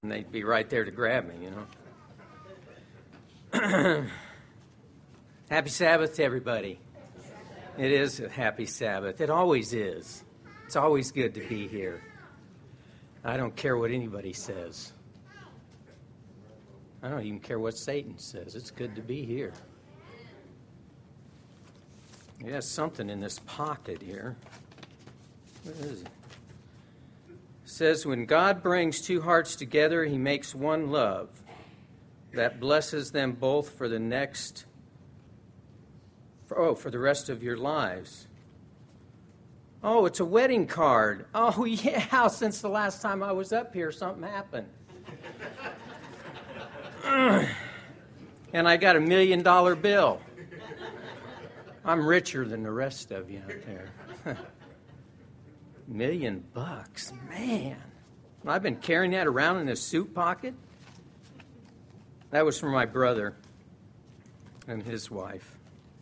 And they'd be right there to grab me, you know. Happy Sabbath to everybody. It is a happy Sabbath. It always is. It's always good to be here. I don't care what anybody says. I don't even care what Satan says. It's good to be here. He has something in this pocket here. What is it? It says, when God brings two hearts together, he makes one love that blesses them both for the rest of your lives. Oh, it's a wedding card. Oh, yeah, since the last time I was up here, something happened. And I got $1 million bill. I'm richer than the rest of you out there. $1 million, man. I've been carrying that around in a suit pocket. That was from my brother and his wife.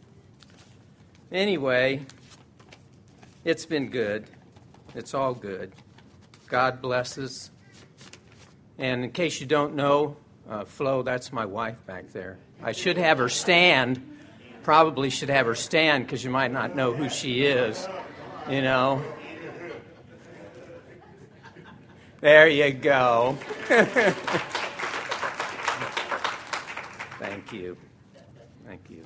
Anyway, it's been good. It's all good. God blesses. And in case you don't know, Flo, that's my wife back there. I should have her stand. Probably should have her stand because you might not know who she is, you know. There you go. Thank you. Thank you.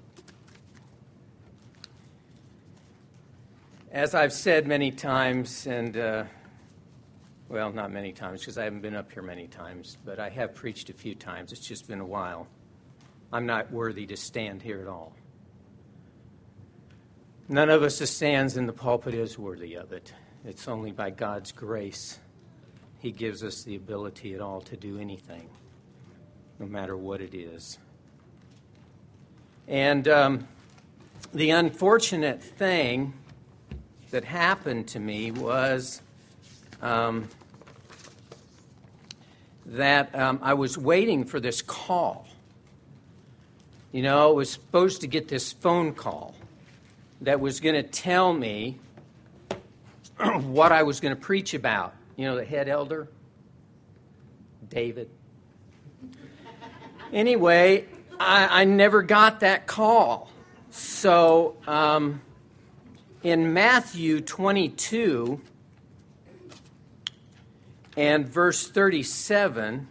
As I've said many times, and, well, not many times because I haven't been up here many times, but I have preached a few times. It's just been a while. I'm not worthy to stand here at all. None of us that stands in the pulpit is worthy of it. It's only by God's grace He gives us the ability at all to do anything, no matter what it is. And the unfortunate thing that happened to me was that I was waiting for this call. You know, I was supposed to get this phone call that was going to tell me what I was going to preach about. You know, the head elder, David. Anyway, I never got that call. So in Matthew 22 and verse 37,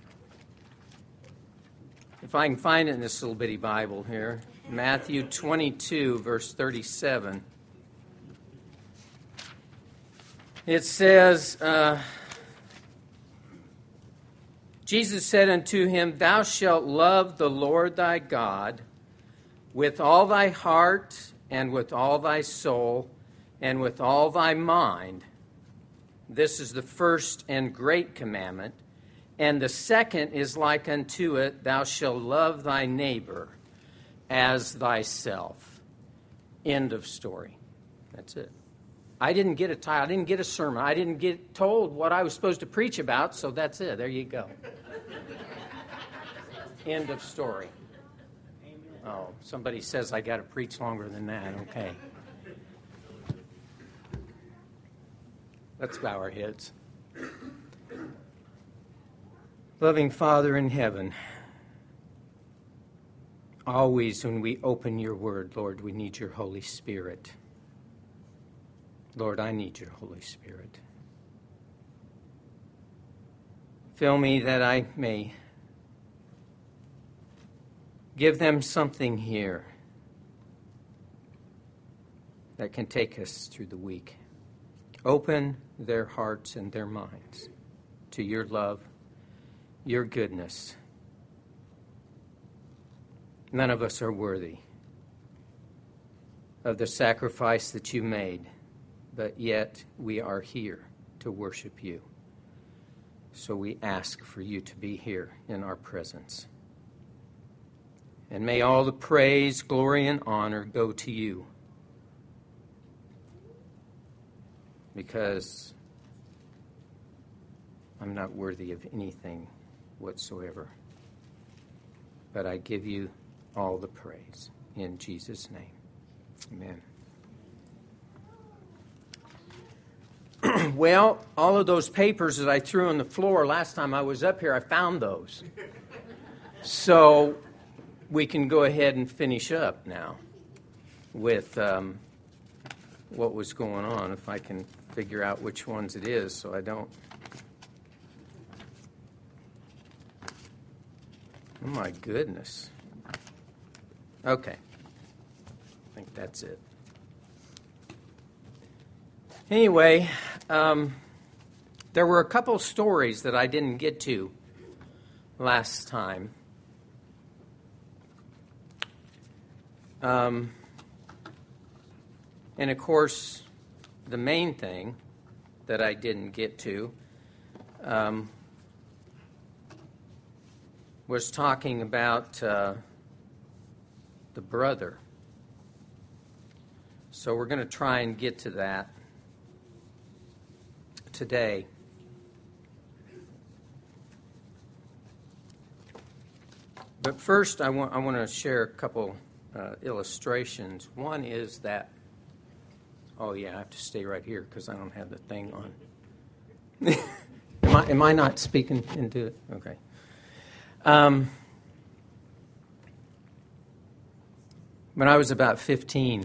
if I can find it in this little bitty Bible here, Matthew 22, verse 37. It says, Jesus said unto him, Thou shalt love the Lord thy God with all thy heart and with all thy soul and with all thy mind. This is the first and great commandment. And the second is like unto it, Thou shalt love thy neighbor as thyself. End of story. That's it. I didn't get a title. I didn't get a sermon. I didn't get told what I was supposed to preach about, so that's it. There you go. End of story. Oh, somebody says I got to preach longer than that. Okay. Let's bow our heads. Loving Father in heaven, always when we open your word, Lord, we need your Holy Spirit. Lord, I need your Holy Spirit. Fill me that I may give them something here that can take us through the week. Open their hearts and their minds to your love, your goodness. None of us are worthy of the sacrifice that you made, but yet we are here to worship you. So we ask for you to be here in our presence. And may all the praise, glory, and honor go to you, because I'm not worthy of anything whatsoever. But I give you all the praise in Jesus' name. Amen. Well, all of those papers that I threw on the floor last time I was up here, I found those. So we can go ahead and finish up now with what was going on, if I can figure out which ones it is so I don't. Oh, my goodness. Okay. I think that's it. Anyway, there were a couple stories that I didn't get to last time. And of course, the main thing that I didn't get to was talking about the brother. So we're going to try and get to that today. But first, I want to share a couple illustrations. One is that, oh yeah, I have to stay right here because I don't have the thing on. Am I not speaking into it? Okay. When I was about 15,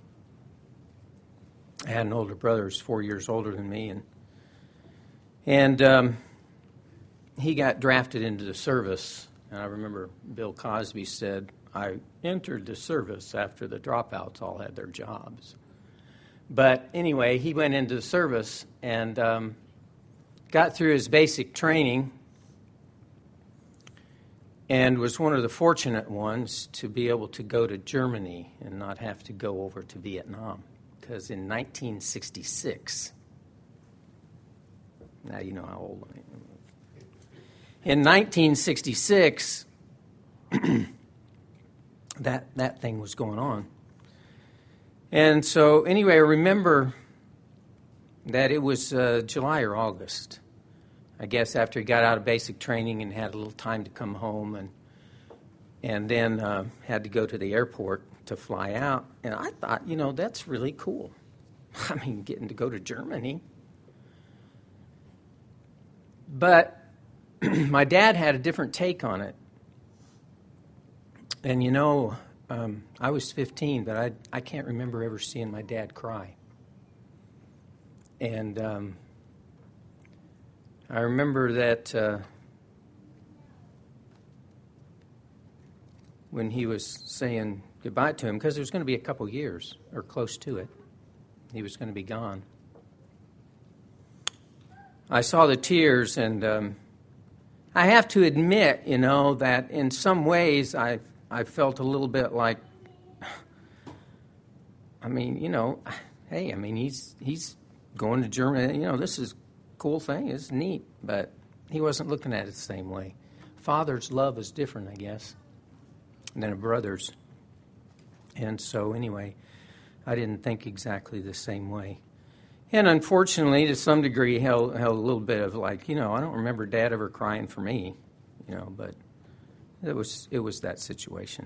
I had an older brother who was 4 years older than me, and he got drafted into the service. And I remember Bill Cosby said, I entered the service after the dropouts all had their jobs. But anyway, he went into the service and got through his basic training and was one of the fortunate ones to be able to go to Germany and not have to go over to Vietnam. Because in 1966, now you know how old I am. In 1966, that thing was going on. And so anyway, I remember that it was July or August, I guess, after he got out of basic training and had a little time to come home and then had to go to the airport to fly out. And I thought, that's really cool. I mean, getting to go to Germany. But my dad had a different take on it. And, I was 15, but I can't remember ever seeing my dad cry. And I remember that when he was saying goodbye to him, because it was going to be a couple years, or close to it, he was going to be gone. I saw the tears, and I have to admit, that in some ways I felt a little bit like, he's going to Germany. This is a cool thing. It's neat. But he wasn't looking at it the same way. Father's love is different, I guess, than a brother's. And so anyway, I didn't think exactly the same way. And unfortunately, to some degree, held a little bit of like, I don't remember Dad ever crying for me, but it was that situation.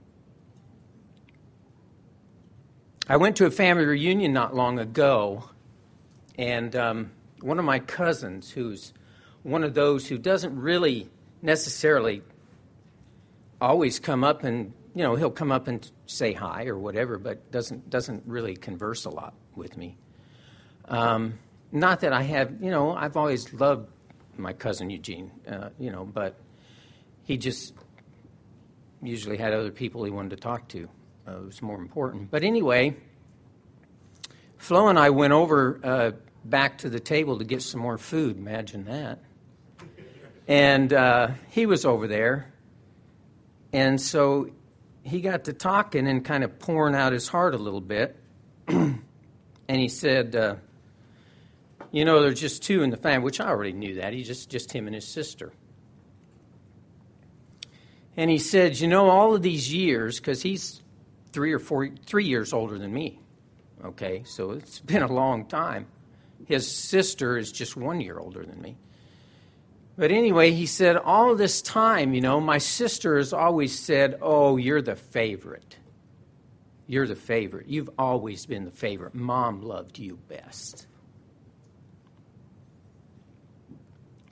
I went to a family reunion not long ago, and one of my cousins, who's one of those who doesn't really necessarily always come up and, he'll come up and say hi or whatever, but doesn't really converse a lot with me. Not that I have, I've always loved my cousin Eugene, but he just usually had other people he wanted to talk to. It was more important. But anyway, Flo and I went over back to the table to get some more food. Imagine that. And he was over there. And so he got to talking and kind of pouring out his heart a little bit. And he said, there's just two in the family, which I already knew that. He's just him and his sister. And he said, all of these years, because he's 3 years older than me. Okay, so it's been a long time. His sister is just 1 year older than me. But anyway, he said, all of this time, my sister has always said, oh, you're the favorite. You're the favorite. You've always been the favorite. Mom loved you best.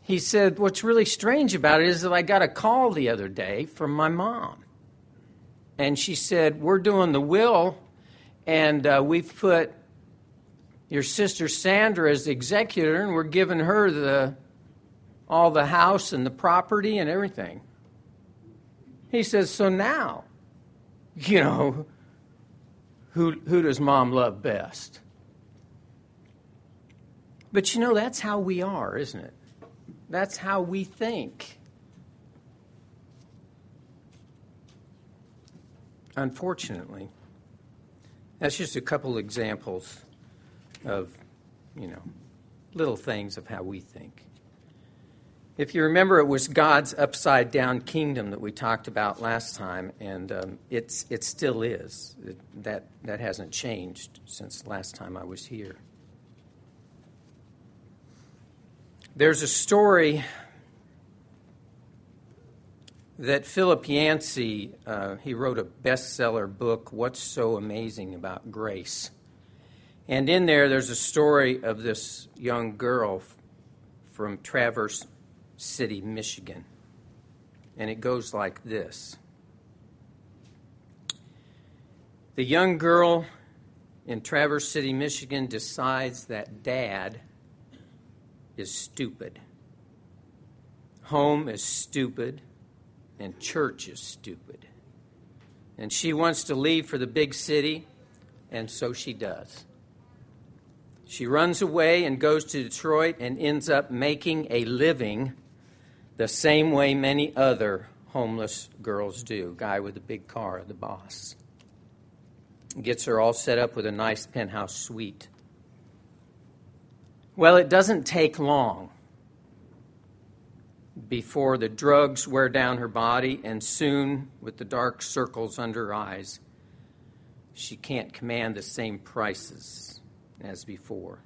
he said, what's really strange about it is that I got a call the other day from my mom. And she said, we're doing the will, and we've put your sister Sandra as the executor, and we're giving her all the house and the property and everything. He says, so now, who does mom love best? But that's how we are, isn't it? That's how we think. Unfortunately, that's just a couple examples of, little things of how we think. If you remember, it was God's upside-down kingdom that we talked about last time, and it still is. That hasn't changed since last time I was here. There's a story that Philip Yancey, he wrote a bestseller book, What's So Amazing About Grace? And in there's a story of this young girl from Traverse City, Michigan. And it goes like this. The young girl in Traverse City, Michigan decides that dad is stupid. Home is stupid, and church is stupid. And she wants to leave for the big city, and so she does. She runs away and goes to Detroit and ends up making a living the same way many other homeless girls do. Guy with a big car, the boss. Gets her all set up with a nice penthouse suite. Well, it doesn't take long before the drugs wear down her body, and soon, with the dark circles under her eyes, she can't command the same prices as before.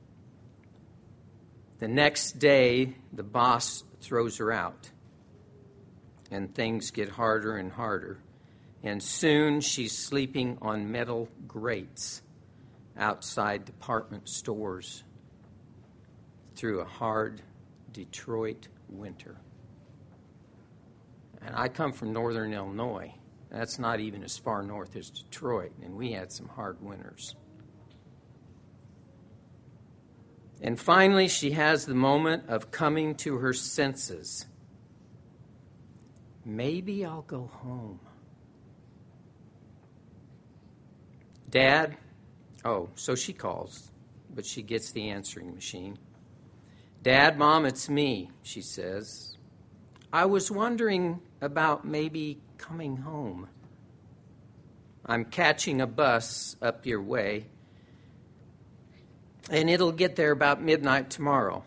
The next day, the boss throws her out, and things get harder and harder, and soon she's sleeping on metal grates outside department stores through a hard Detroit winter. And I come from northern Illinois. That's not even as far north as Detroit, and we had some hard winters. And finally, she has the moment of coming to her senses. Maybe I'll go home. Dad? Oh, so she calls, but she gets the answering machine. Dad, Mom, it's me, she says. I was wondering about maybe coming home. I'm catching a bus up your way, and it'll get there about midnight tomorrow.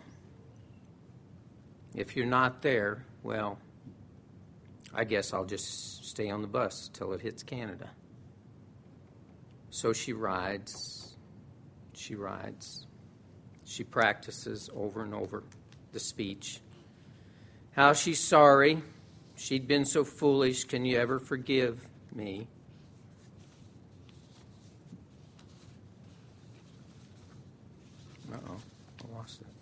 If you're not there, well, I guess I'll just stay on the bus till it hits Canada. So she rides. She practices over and over the speech. How she's sorry. She'd been so foolish. Can you ever forgive me? Uh-oh, I lost it.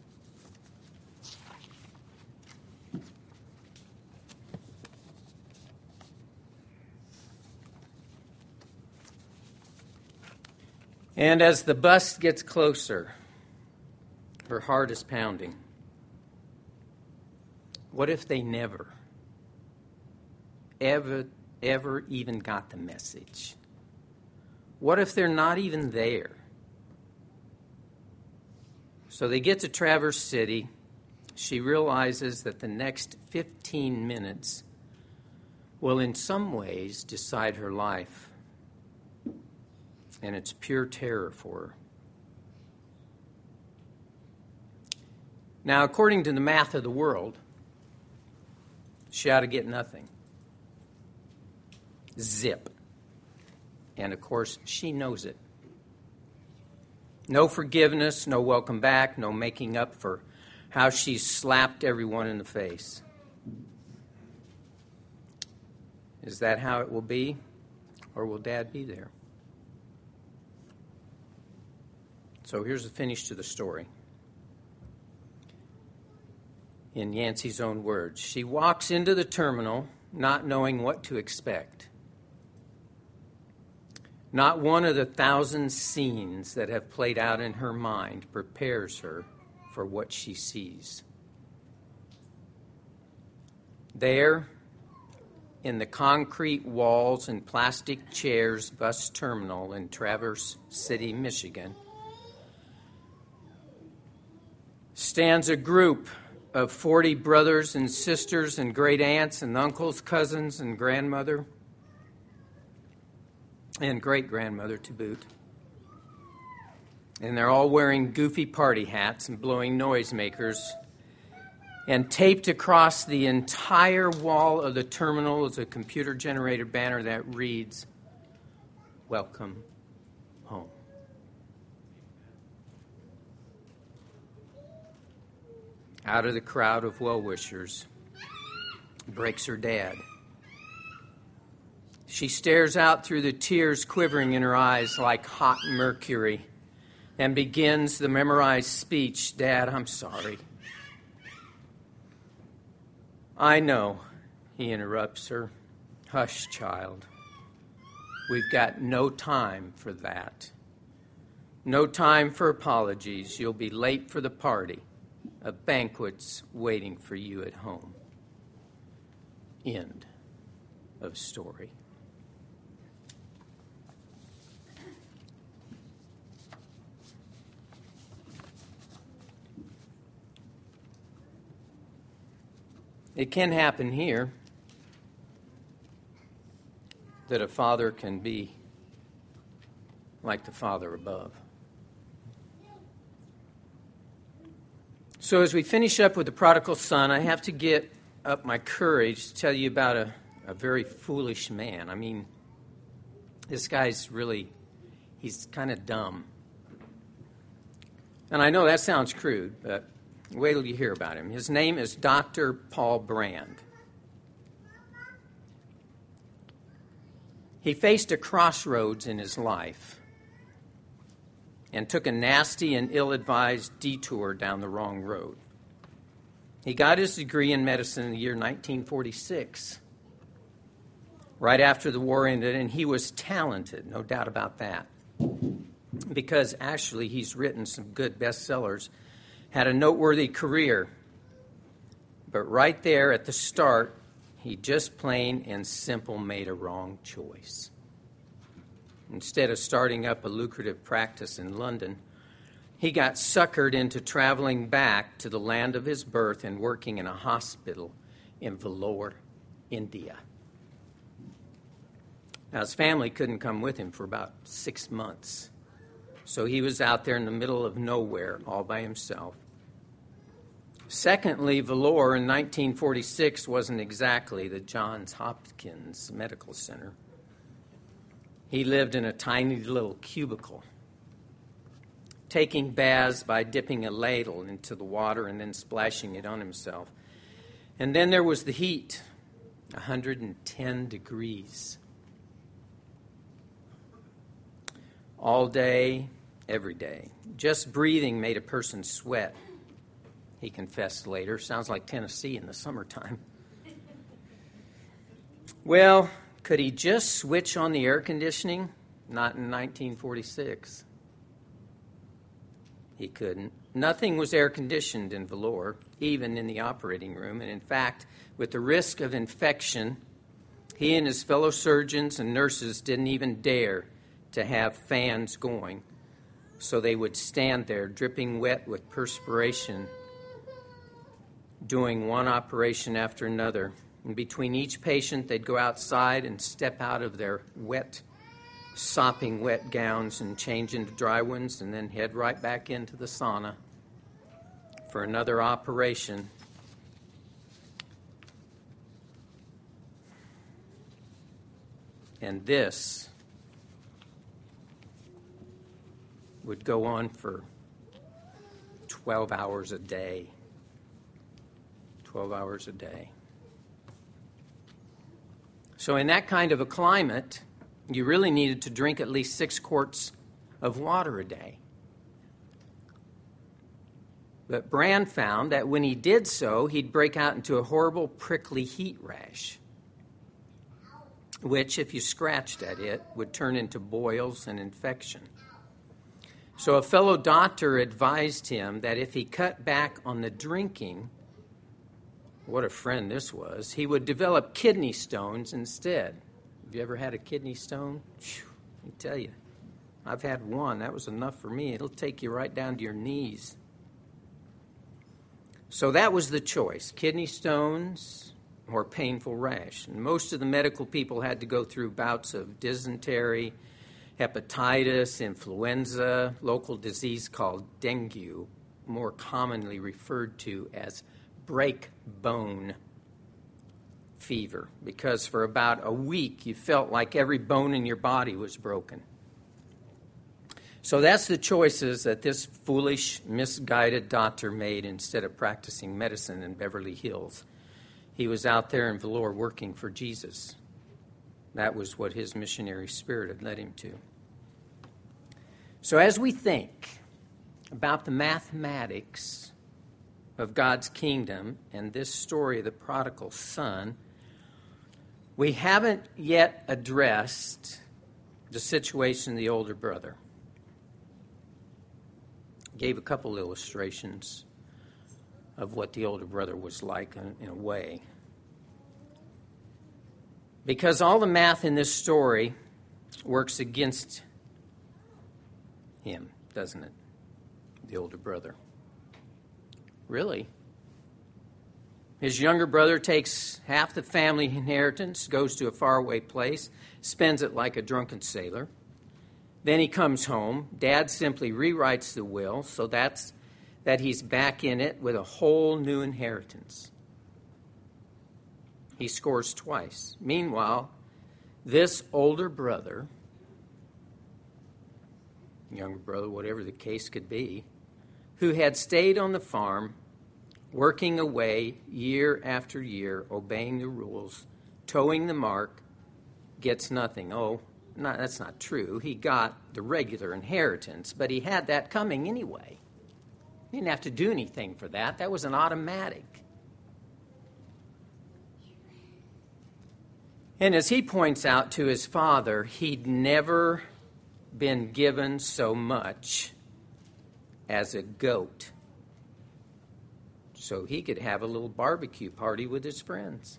And as the bus gets closer, her heart is pounding. What if they never, ever even got the message? What if they're not even there? So they get to Traverse City. She realizes that the next 15 minutes will in some ways decide her life. And it's pure terror for her. Now, according to the math of the world, she ought to get nothing. Zip. And, of course, she knows it. No forgiveness, no welcome back, no making up for how she slapped everyone in the face. Is that how it will be? Or will Dad be there? So here's the finish to the story. In Yancey's own words, she walks into the terminal not knowing what to expect. Not one of the 1,000 scenes that have played out in her mind prepares her for what she sees. There, in the concrete walls and plastic chairs bus terminal in Traverse City, Michigan, stands a group of 40 brothers and sisters and great aunts and uncles, cousins, and grandmother, and great-grandmother to boot. And they're all wearing goofy party hats and blowing noisemakers. And taped across the entire wall of the terminal is a computer-generated banner that reads, "Welcome home." Out of the crowd of well-wishers breaks her dad. She stares out through the tears quivering in her eyes like hot mercury and begins the memorized speech, "Dad, I'm sorry." "I know," he interrupts her. "Hush, child. We've got no time for that. No time for apologies. You'll be late for the party. A banquet's waiting for you at home." End of story. It can happen here that a father can be like the Father above. So as we finish up with the prodigal son, I have to get up my courage to tell you about a very foolish man. I mean, this guy's he's kind of dumb. And I know that sounds crude, but wait till you hear about him. His name is Dr. Paul Brand. He faced a crossroads in his life and took a nasty and ill-advised detour down the wrong road. He got his degree in medicine in the year 1946, right after the war ended, and he was talented, no doubt about that, because actually he's written some good bestsellers, had a noteworthy career. But right there at the start, he just plain and simple made a wrong choice. Instead of starting up a lucrative practice in London, he got suckered into traveling back to the land of his birth and working in a hospital in Vellore, India. Now, his family couldn't come with him for about 6 months. So he was out there in the middle of nowhere all by himself. Secondly, Vellore in 1946 wasn't exactly the Johns Hopkins Medical Center. He lived in a tiny little cubicle, taking baths by dipping a ladle into the water and then splashing it on himself. And then there was the heat, 110 degrees. All day, every day. Just breathing made a person sweat, he confessed later. Sounds like Tennessee in the summertime. Well, could he just switch on the air conditioning? Not in 1946. He couldn't. Nothing was air conditioned in Vellore, even in the operating room. And in fact, with the risk of infection, he and his fellow surgeons and nurses didn't even dare to have fans going. So they would stand there dripping wet with perspiration, doing one operation after another. And between each patient, they'd go outside and step out of their wet, sopping wet gowns and change into dry ones, and then head right back into the sauna for another operation. And this would go on for 12 hours a day. 12 hours a day. So in that kind of a climate, you really needed to drink at least 6 quarts of water a day. But Brand found that when he did so, he'd break out into a horrible prickly heat rash, which, if you scratched at it, would turn into boils and infection. So a fellow doctor advised him that if he cut back on the drinking, what a friend this was, he would develop kidney stones instead. Have you ever had a kidney stone? Let me tell you, I've had one. That was enough for me. It'll take you right down to your knees. So that was the choice, kidney stones or painful rash. And most of the medical people had to go through bouts of dysentery, hepatitis, influenza, local disease called dengue, more commonly referred to as break bone fever, because for about a week you felt like every bone in your body was broken. So that's the choices that this foolish, misguided doctor made instead of practicing medicine in Beverly Hills. He was out there in Vellore working for Jesus. That was what his missionary spirit had led him to. So as we think about the mathematics of God's kingdom and this story of the prodigal son, we haven't yet addressed the situation of the older brother. Gave a couple illustrations of what the older brother was like in a way. Because all the math in this story works against him, doesn't it? The older brother. Really? His younger brother takes half the family inheritance, goes to a faraway place, spends it like a drunken sailor. Then he comes home. Dad simply rewrites the will so that he's back in it with a whole new inheritance. He scores twice. Meanwhile, this older brother, younger brother, whatever the case could be, who had stayed on the farm, working away year after year, obeying the rules, towing the mark, gets nothing. That's not true. He got the regular inheritance, but he had that coming anyway. He didn't have to do anything for that. That was an automatic. And as he points out to his father, he'd never been given so much as a goat, so he could have a little barbecue party with his friends.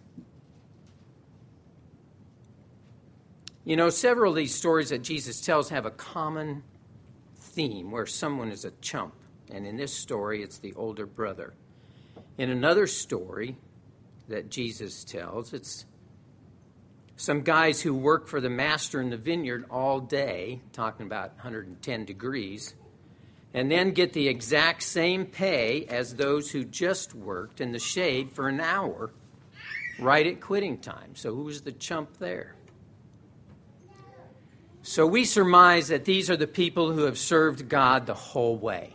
You know, several of these stories that Jesus tells have a common theme where someone is a chump. And in this story, it's the older brother. In another story that Jesus tells, it's some guys who work for the master in the vineyard all day, talking about 110 degrees, and then get the exact same pay as those who just worked in the shade for an hour right at quitting time. So who's the chump there? So we surmise that these are the people who have served God the whole way.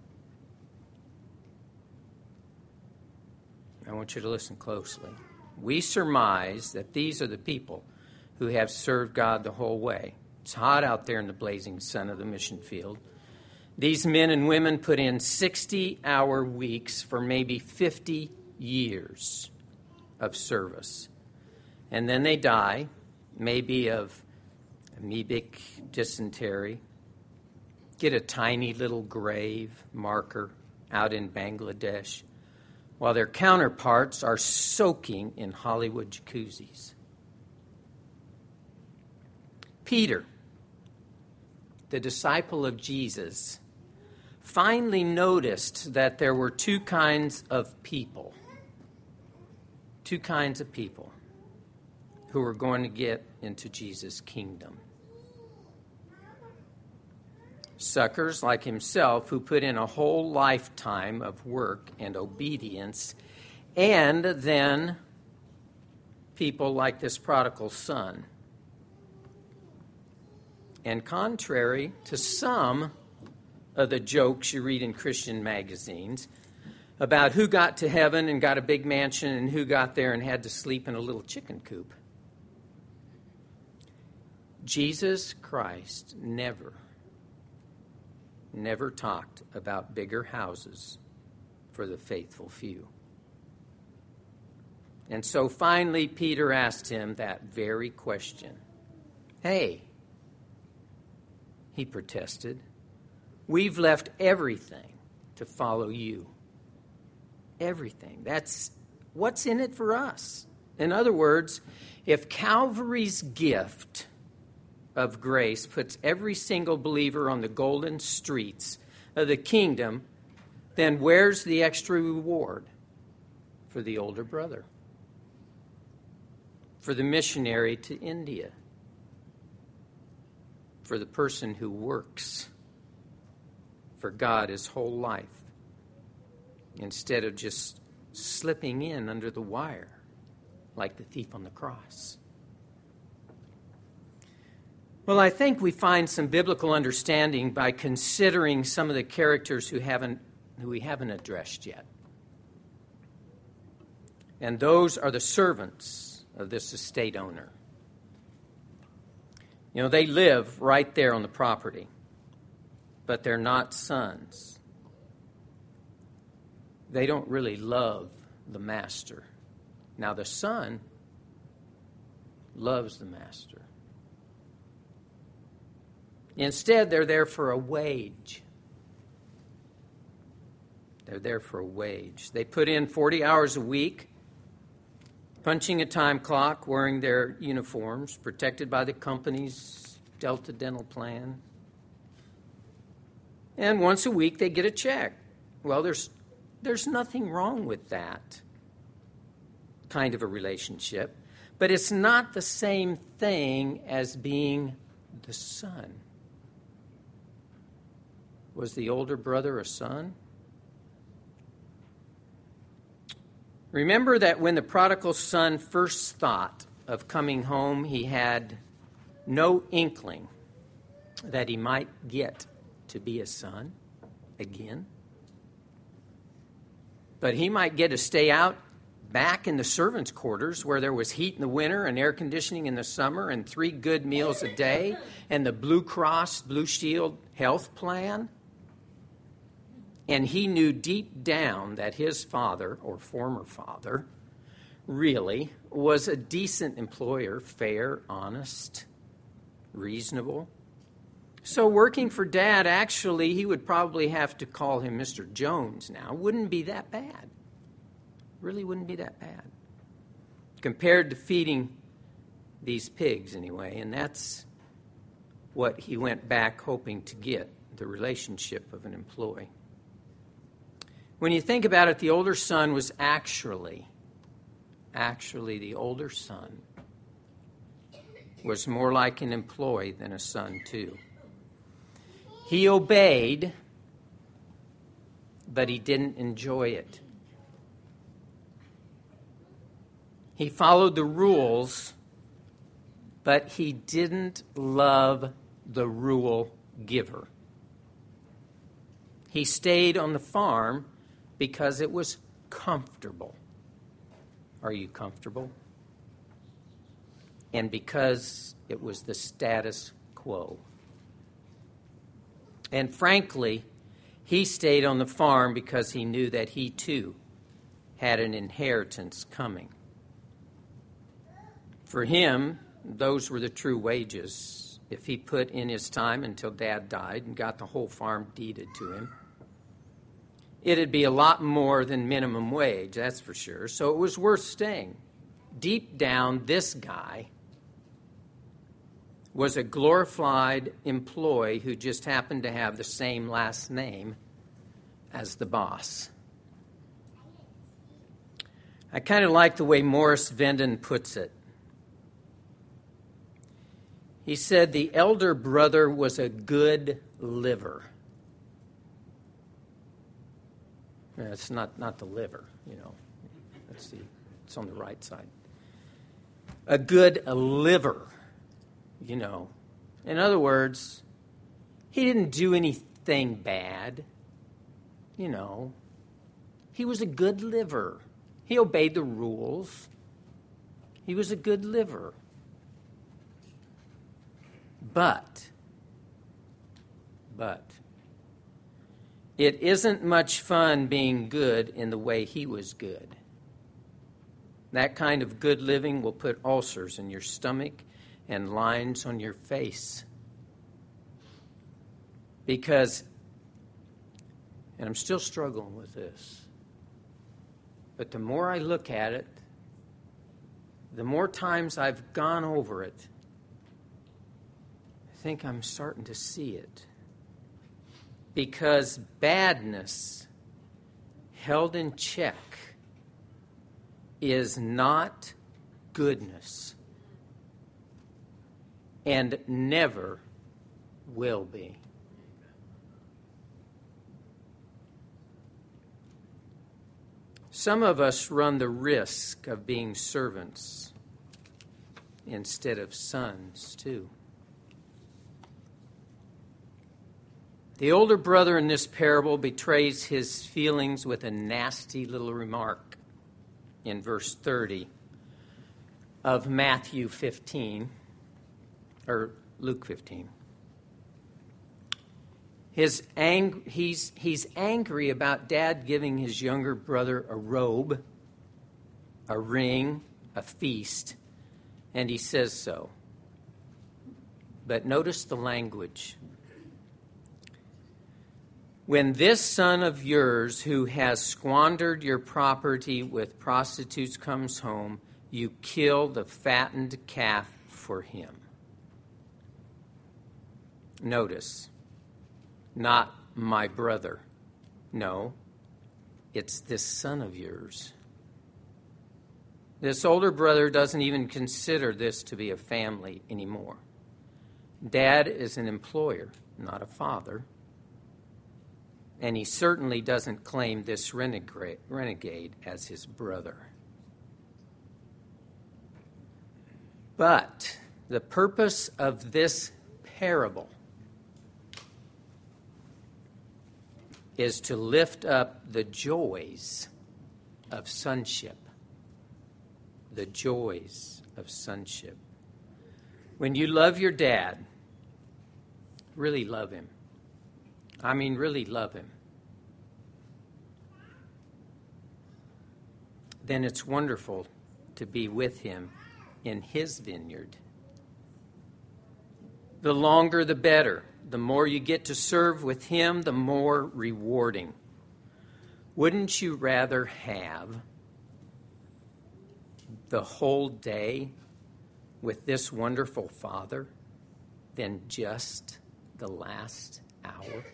I want you to listen closely. We surmise that these are the people who have served God the whole way. It's hot out there in the blazing sun of the mission field. These men and women put in 60-hour weeks for maybe 50 years of service. And then they die, maybe of amoebic dysentery, get a tiny little grave marker out in Bangladesh, while their counterparts are soaking in Hollywood jacuzzis. Peter, the disciple of Jesus, finally noticed that there were two kinds of people who were going to get into Jesus' kingdom. Suckers like himself who put in a whole lifetime of work and obedience, and then people like this prodigal son. And contrary to some of the jokes you read in Christian magazines about who got to heaven and got a big mansion and who got there and had to sleep in a little chicken coop, Jesus Christ never talked about bigger houses for the faithful few. And so finally, Peter asked him that very question. Hey, he protested, we've left everything to follow you. Everything. That's what's in it for us. In other words, if Calvary's gift of grace puts every single believer on the golden streets of the kingdom, then where's the extra reward for the older brother? For the missionary to India? For the person who works for God his whole life instead of just slipping in under the wire like the thief on the cross? Well, I think we find some biblical understanding by considering some of the characters who we haven't addressed yet. And those are the servants of this estate owner. You know, they live right there on the property, but they're not sons. They don't really love the master. Now, the son loves the master. Instead, they're there for a wage. They're there for a wage. They put in 40 hours a week, punching a time clock, wearing their uniforms, protected by the company's Delta Dental plan. And once a week, they get a check. Well, there's nothing wrong with that kind of a relationship, but it's not the same thing as being the son. Was the older brother a son? Remember that when the prodigal son first thought of coming home, he had no inkling that he might get to be a son again. But he might get to stay out back in the servants' quarters where there was heat in the winter and air conditioning in the summer and 3 good meals a day and the Blue Cross Blue Shield health plan. And he knew deep down that his father, or former father, really was a decent employer, fair, honest, reasonable. So working for Dad, actually, he would probably have to call him Mr. Jones now. Wouldn't be that bad. Really wouldn't be that bad. Compared to feeding these pigs, anyway. And that's what he went back hoping to get, the relationship of an employee. When you think about it, the older son was actually the older son was more like an employee than a son, too. He obeyed, but he didn't enjoy it. He followed the rules, but he didn't love the rule giver. He stayed on the farm because it was comfortable. Are you comfortable? And because it was the status quo. And frankly, he stayed on the farm because he knew that he too had an inheritance coming. For him, those were the true wages. If he put in his time until Dad died and got the whole farm deeded to him, it'd be a lot more than minimum wage, that's for sure. So it was worth staying. Deep down, this guy was a glorified employee who just happened to have the same last name as the boss. I kind of like the way Morris Venden puts it. He said the elder brother was a good liver. It's not the liver, you know. Let's see. It's on the right side. A good liver, you know. In other words, he didn't do anything bad, you know. He was a good liver. He obeyed the rules. He was a good liver. But, It isn't much fun being good in the way he was good. That kind of good living will put ulcers in your stomach and lines on your face. Because, and I'm still struggling with this, but the more I look at it, the more times I've gone over it, I think I'm starting to see it. Because badness held in check is not goodness and never will be. Some of us run the risk of being servants instead of sons, too. The older brother in this parable betrays his feelings with a nasty little remark in verse 30 of Matthew 15, or Luke 15. He's angry about Dad giving his younger brother a robe, a ring, a feast, and he says so. But notice the language. When this son of yours who has squandered your property with prostitutes comes home, you kill the fattened calf for him. Notice, not my brother. No, it's this son of yours. This older brother doesn't even consider this to be a family anymore. Dad is an employer, not a father. And he certainly doesn't claim this renegade as his brother. But the purpose of this parable is to lift up the joys of sonship. The joys of sonship. When you love your dad, really love him. I mean, really love him. Then it's wonderful to be with him in his vineyard. The longer, the better. The more you get to serve with him, the more rewarding. Wouldn't you rather have the whole day with this wonderful Father than just the last hour?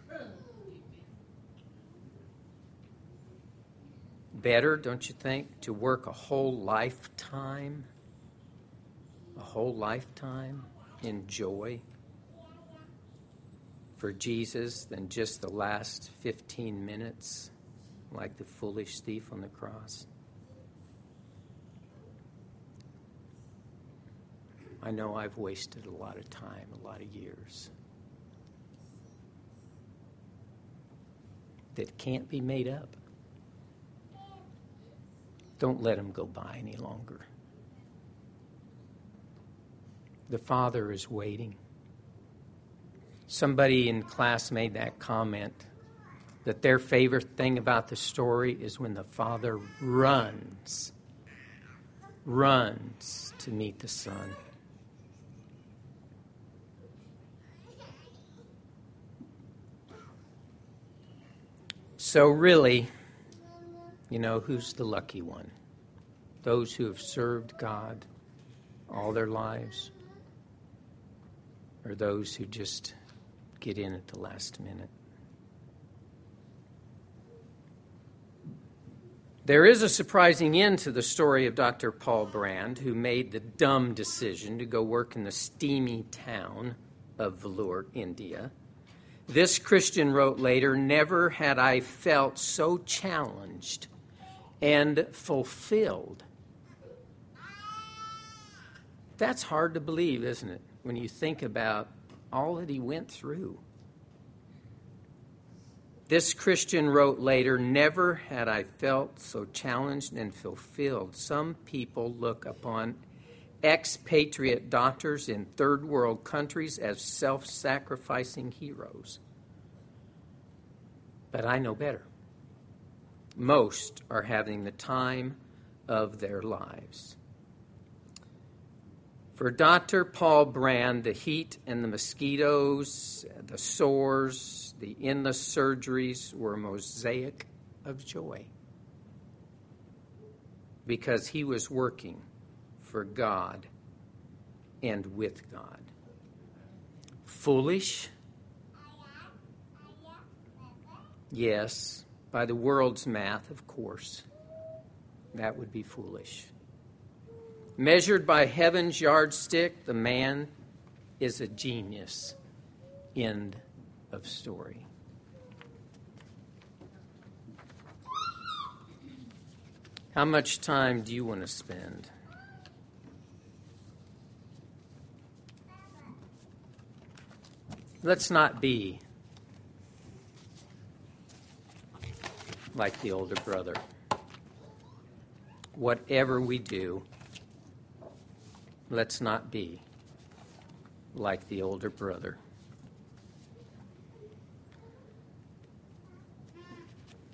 Better, don't you think, to work a whole lifetime in joy for Jesus than just the last 15 minutes like the foolish thief on the cross? I know I've wasted a lot of time, a lot of years that can't be made up. Don't let them go by any longer. The Father is waiting. Somebody in class made that comment that their favorite thing about the story is when the Father runs to meet the Son. So really, you know, who's the lucky one? Those who have served God all their lives, or those who just get in at the last minute? There is a surprising end to the story of Dr. Paul Brand, who made the dumb decision to go work in the steamy town of Vellore, India. This Christian wrote later, "Never had I felt so challenged and fulfilled." That's hard to believe, isn't it, when you think about all that he went through. This Christian wrote later, "Never had I felt so challenged and fulfilled." Some people look upon expatriate doctors in third world countries as self-sacrificing heroes. But I know better. Most are having the time of their lives. For Dr. Paul Brand, the heat and the mosquitoes, the sores, the endless surgeries were a mosaic of joy. Because he was working for God and with God. Foolish? Yes, by the world's math, of course. That would be foolish. Measured by heaven's yardstick, the man is a genius. End of story. How much time do you want to spend? Let's not be like the older brother. Whatever we do, let's not be like the older brother.